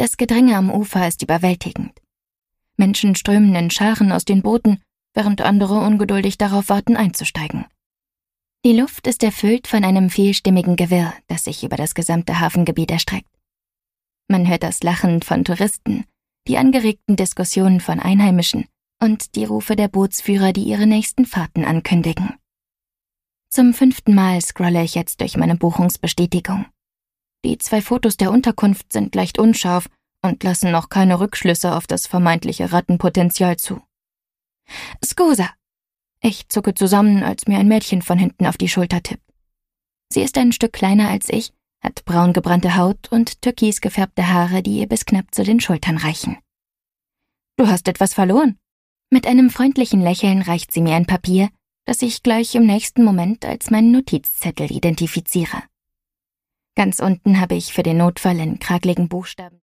Das Gedränge am Ufer ist überwältigend. Menschen strömen in Scharen aus den Booten, während andere ungeduldig darauf warten, einzusteigen. Die Luft ist erfüllt von einem vielstimmigen Gewirr, das sich über das gesamte Hafengebiet erstreckt. Man hört das Lachen von Touristen, die angeregten Diskussionen von Einheimischen und die Rufe der Bootsführer, die ihre nächsten Fahrten ankündigen. Zum 5. Mal scrolle ich jetzt durch meine Buchungsbestätigung. Die 2 Fotos der Unterkunft sind leicht unscharf und lassen noch keine Rückschlüsse auf das vermeintliche Rattenpotenzial zu. »Scusa!« Ich zucke zusammen, als mir ein Mädchen von hinten auf die Schulter tippt. Sie ist ein Stück kleiner als ich, hat braun gebrannte Haut und türkis gefärbte Haare, die ihr bis knapp zu den Schultern reichen. »Du hast etwas verloren?« Mit einem freundlichen Lächeln reicht sie mir ein Papier, das ich gleich im nächsten Moment als meinen Notizzettel identifiziere. Ganz unten habe ich für den Notfall in krakeligen Buchstaben